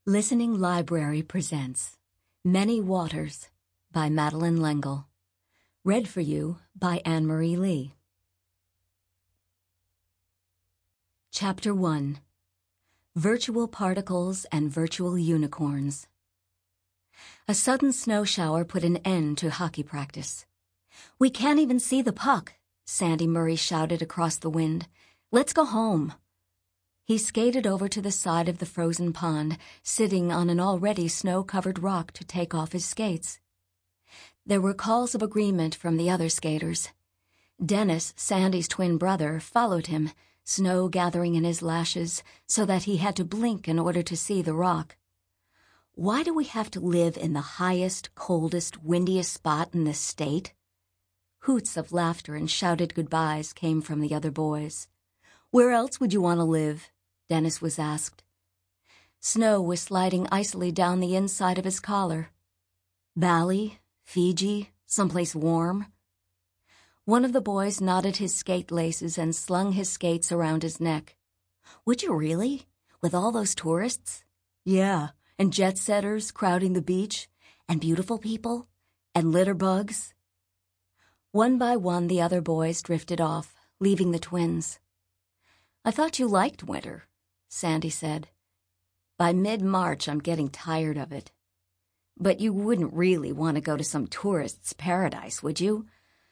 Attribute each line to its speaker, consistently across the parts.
Speaker 1: Listening Library presents Many Waters by Madeleine L'Engle. Read for you by Anne-Marie Lee. Chapter 1. Virtual Particles and Virtual Unicorns. A sudden snow shower put an end to hockey practice. "We can't even see the puck," Sandy Murray shouted across the wind. "Let's go home." He skated over to the side of the frozen pond, sitting on an already snow-covered rock to take off his skates. There were calls of agreement from the other skaters. Dennis, Sandy's twin brother, followed him, snow gathering in his lashes so that he had to blink in order to see the rock. "Why do we have to live in the highest, coldest, windiest spot in this state?" Hoots of laughter and shouted goodbyes came from the other boys. "Where else would you want to live?" Dennis was asked. Snow was sliding icily down the inside of his collar. Bali, Fiji, someplace warm. One of the boys knotted his skate laces and slung his skates around his neck. "Would you really? With all those tourists?" "Yeah, and jet-setters crowding the beach, and beautiful people, and litter bugs." One by one, the other boys drifted off, leaving the twins. "I thought you liked winter," Sandy said. "By mid-March, I'm getting tired of it." "But you wouldn't really want to go to some tourist's paradise, would you?"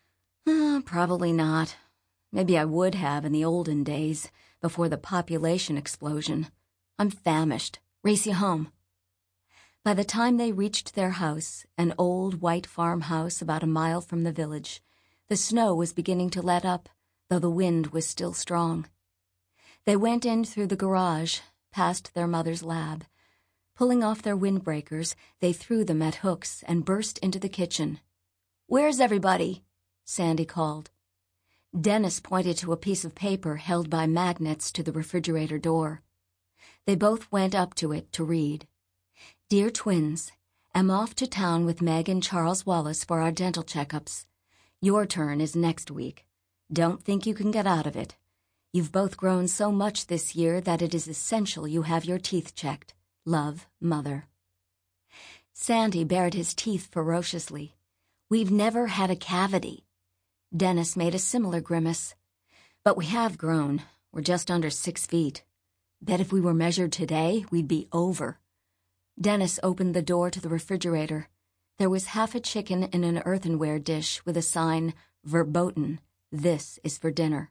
Speaker 1: Probably not. Maybe I would have in the olden days, before the population explosion. I'm famished. Race you home." By the time they reached their house, an old white farmhouse about a mile from the village, the snow was beginning to let up, though the wind was still strong. They went in through the garage, past their mother's lab. Pulling off their windbreakers, they threw them at hooks and burst into the kitchen. "Where's everybody?" Sandy called. Dennis pointed to a piece of paper held by magnets to the refrigerator door. They both went up to it to read. "Dear twins, am off to town with Meg and Charles Wallace for our dental checkups. Your turn is next week. Don't think you can get out of it. You've both grown so much this year that it is essential you have your teeth checked. Love, Mother." Sandy bared his teeth ferociously. "We've never had a cavity." Dennis made a similar grimace. "But we have grown. We're just under 6 feet. Bet if we were measured today, we'd be over." Dennis opened the door to the refrigerator. There was half a chicken in an earthenware dish with a sign, "Verboten. This is for dinner."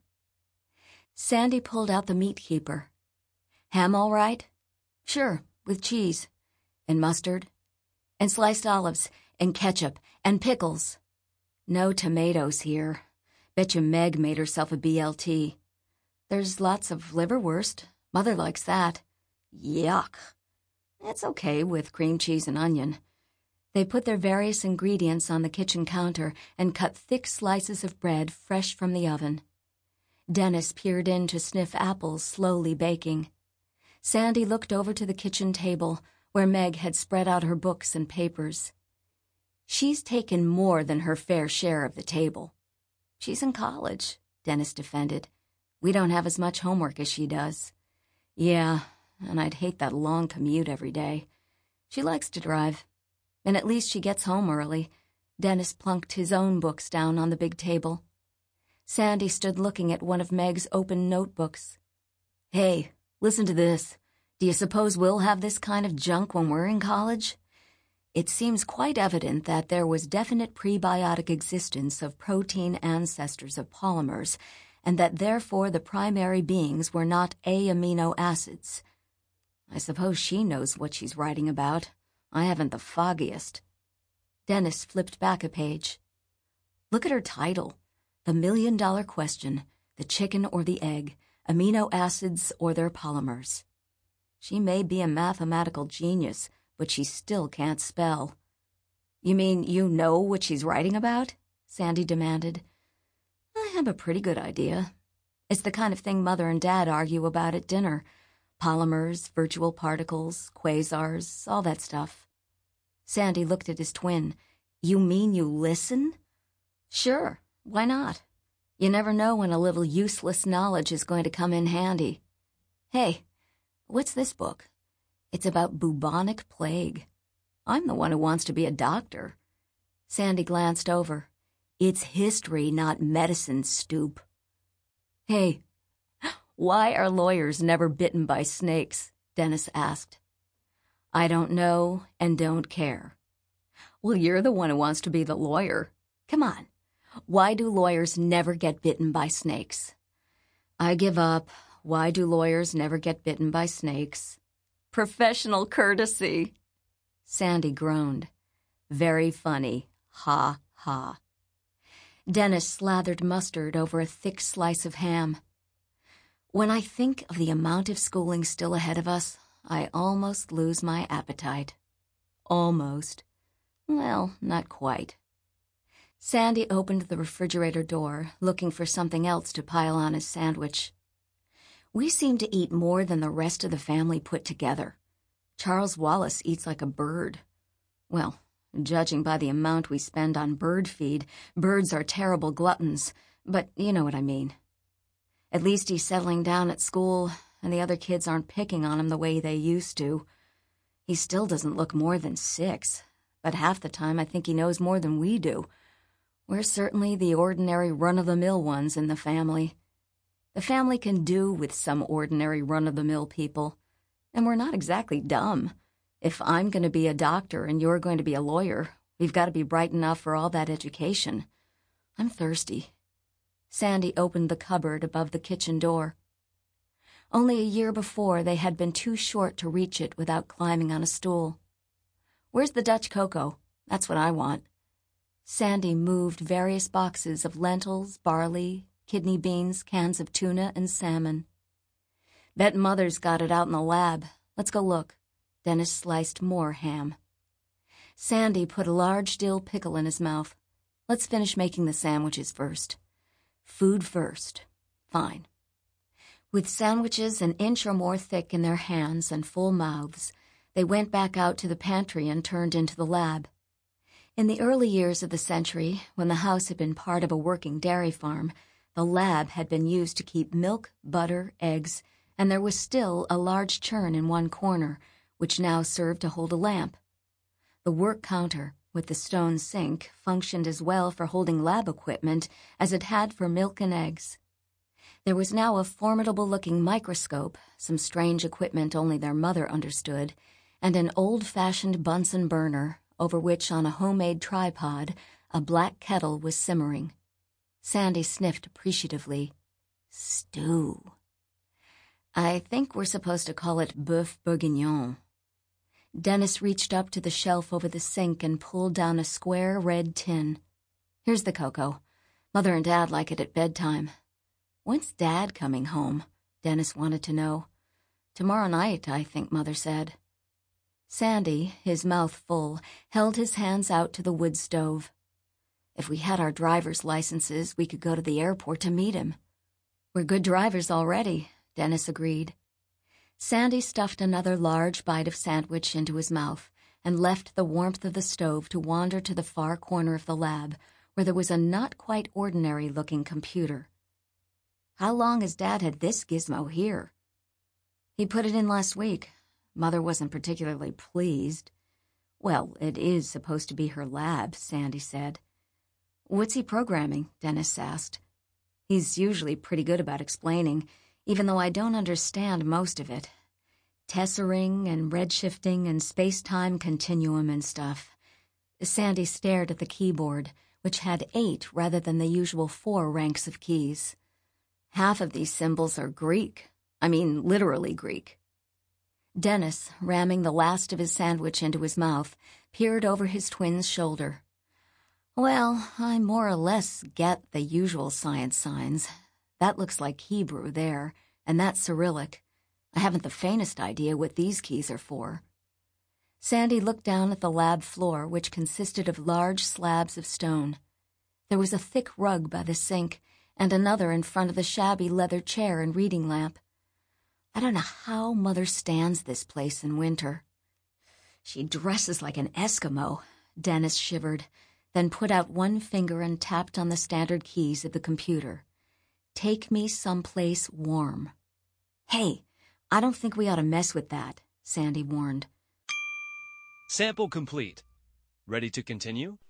Speaker 1: Sandy pulled out the meat keeper. "Ham all right?" "Sure, with cheese. And mustard. And sliced olives. And ketchup. And pickles." "No tomatoes here. Bet you Meg made herself a BLT. "There's lots of liverwurst. Mother likes that." "Yuck." "It's okay with cream cheese and onion." They put their various ingredients on the kitchen counter and cut thick slices of bread fresh from the oven. Dennis peered in to sniff apples slowly baking. Sandy looked over to the kitchen table, where Meg had spread out her books and papers. "She's taken more than her fair share of the table." "She's in college," Dennis defended. "We don't have as much homework as she does." "Yeah, and I'd hate that long commute every day. She likes to drive. And at least she gets home early." Dennis plunked his own books down on the big table. Sandy stood looking at one of Meg's open notebooks. "Hey, listen to this. Do you suppose we'll have this kind of junk when we're in college? It seems quite evident that there was definite prebiotic existence of protein ancestors of polymers, and that therefore the primary beings were not amino acids." I suppose she knows what she's writing about. I haven't the foggiest. Dennis flipped back a page. "Look at her title. The $1,000,000 question, the chicken or the egg, amino acids or their polymers." She may be a mathematical genius, but she still can't spell. "You mean you know what she's writing about?" Sandy demanded. "I have a pretty good idea. It's the kind of thing Mother and Dad argue about at dinner. Polymers, virtual particles, quasars, all that stuff." Sandy looked at his twin. "You mean you listen?" "Sure. Why not? You never know when a little useless knowledge is going to come in handy. Hey, what's this book? It's about bubonic plague. I'm the one who wants to be a doctor. Sandy glanced over. It's history, not medicine, stoop. Hey, why are lawyers never bitten by snakes? Dennis asked. I don't know and don't care. Well, you're the one who wants to be the lawyer. Come on. Why do lawyers never get bitten by snakes? I give up. Why do lawyers never get bitten by snakes? Professional courtesy. Sandy groaned. Very funny. Ha, ha. Dennis slathered mustard over a thick slice of ham. When I think of the amount of schooling still ahead of us, I almost lose my appetite. Almost. Well, not quite. Sandy opened the refrigerator door, looking for something else to pile on his sandwich. We seem to eat more than the rest of the family put together. Charles Wallace eats like a bird. Well, judging by the amount we spend on bird feed, birds are terrible gluttons, but you know what I mean. At least he's settling down at school, and the other kids aren't picking on him the way they used to. He still doesn't look more than 6, but half the time I think he knows more than we do. We're certainly the ordinary run-of-the-mill ones in the family. The family can do with some ordinary run-of-the-mill people, and we're not exactly dumb. If I'm going to be a doctor and you're going to be a lawyer, we've got to be bright enough for all that education. I'm thirsty. Sandy opened the cupboard above the kitchen door. Only a year before, they had been too short to reach it without climbing on a stool. Where's the Dutch cocoa? That's what I want. Sandy moved various boxes of lentils, barley, kidney beans, cans of tuna, and salmon. Bet Mother's got it out in the lab. Let's go look. Dennis sliced more ham. Sandy put a large dill pickle in his mouth. Let's finish making the sandwiches first. Food first. Fine. With sandwiches an inch or more thick in their hands and full mouths, they went back out to the pantry and turned into the lab. In the early years of the century, when the house had been part of a working dairy farm, the lab had been used to keep milk, butter, eggs, and there was still a large churn in one corner, which now served to hold a lamp. The work counter, with the stone sink, functioned as well for holding lab equipment as it had for milk and eggs. There was now a formidable-looking microscope, some strange equipment only their mother understood, and an old-fashioned Bunsen burner, over which, on a homemade tripod, a black kettle was simmering. Sandy sniffed appreciatively. Stew. I think we're supposed to call it bœuf bourguignon. Dennis reached up to the shelf over the sink and pulled down a square red tin. Here's the cocoa. Mother and Dad like it at bedtime. When's Dad coming home? Dennis wanted to know. Tomorrow night, I think Mother said. Sandy, his mouth full, held his hands out to the wood stove. If we had our driver's licenses, we could go to the airport to meet him. We're good drivers already, Dennis agreed. Sandy stuffed another large bite of sandwich into his mouth and left the warmth of the stove to wander to the far corner of the lab, where there was a not-quite-ordinary-looking computer. How long has Dad had this gizmo here? He put it in last week. Mother wasn't particularly pleased. Well, it is supposed to be her lab, Sandy said. What's he programming? Dennis asked. He's usually pretty good about explaining, even though I don't understand most of it. Tessering and redshifting and space-time continuum and stuff. Sandy stared at the keyboard, which had 8 rather than the usual 4 ranks of keys. Half of these symbols are Greek. I mean, literally Greek. Dennis, ramming the last of his sandwich into his mouth, peered over his twin's shoulder. Well, I more or less get the usual science signs. That looks like Hebrew there, and that's Cyrillic. I haven't the faintest idea what these keys are for. Sandy looked down at the lab floor, which consisted of large slabs of stone. There was a thick rug by the sink, and another in front of the shabby leather chair and reading lamp. I don't know how Mother stands this place in winter. She dresses like an Eskimo, Dennis shivered, then put out one finger and tapped on the standard keys of the computer. Take me someplace warm. Hey, I don't think we ought to mess with that, Sandy warned.
Speaker 2: Sample complete. Ready to continue?